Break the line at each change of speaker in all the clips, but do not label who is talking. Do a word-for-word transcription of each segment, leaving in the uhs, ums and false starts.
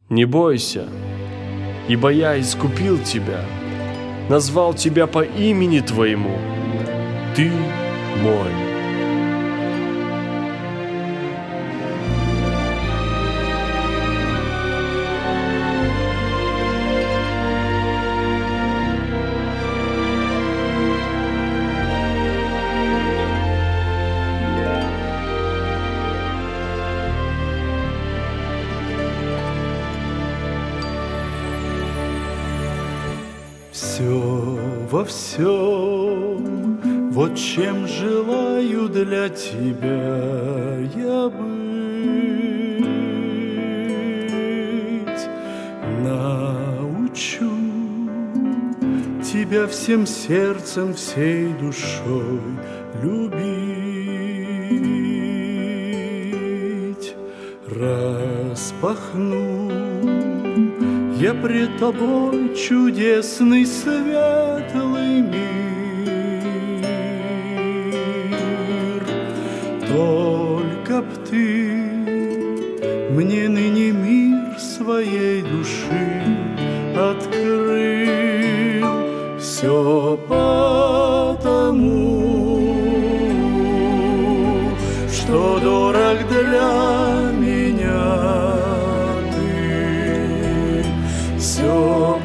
Не бойся, ибо я искупил тебя, назвал тебя по имени твоему, ты мой.
Все во всем, вот чем желаю для тебя я быть. Научу тебя всем сердцем, всей душой любить. Распахну я пред тобой чудесный светлый мир. Только б ты мне ныне мир своей души открыл. Все потому, что дорог для меня. Все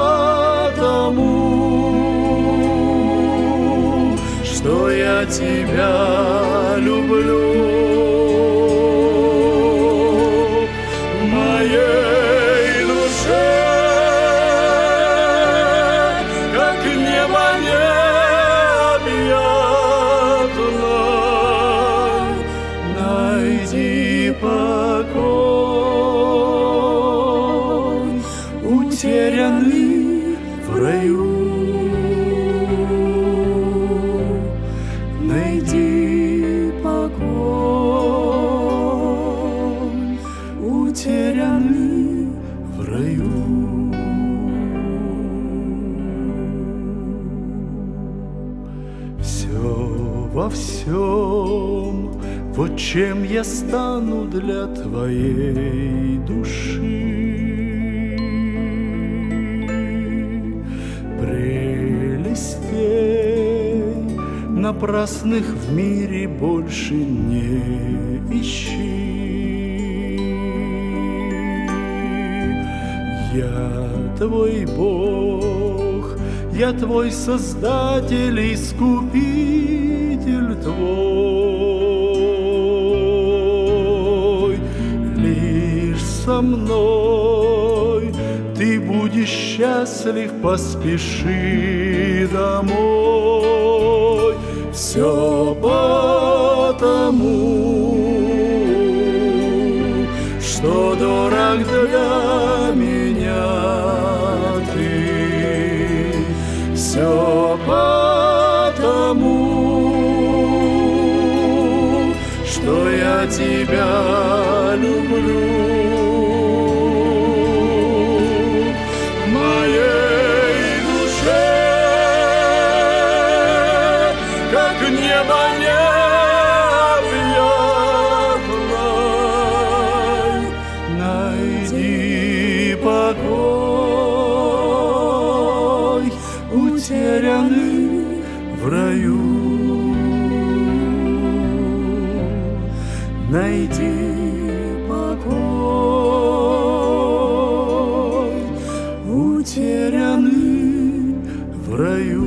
потому, что я тебя люблю. В моей душе, как небо необъятное, найди покой, утерянный в раю. Найди покой, утерянный в раю. Все во всем, вот чем я стану для твоей души. Прелестей напрасных в мире больше не ищи. Я твой Бог, я твой Создатель, Искупитель твой. Лишь со мной ты будешь счастлив, поспеши домой. Все потому, что дорог для меня ты. Все потому, что я тебя люблю. В моей душе, как небо необъятное, найди покой, утерянный в раю. Найди покой, утерянный в раю.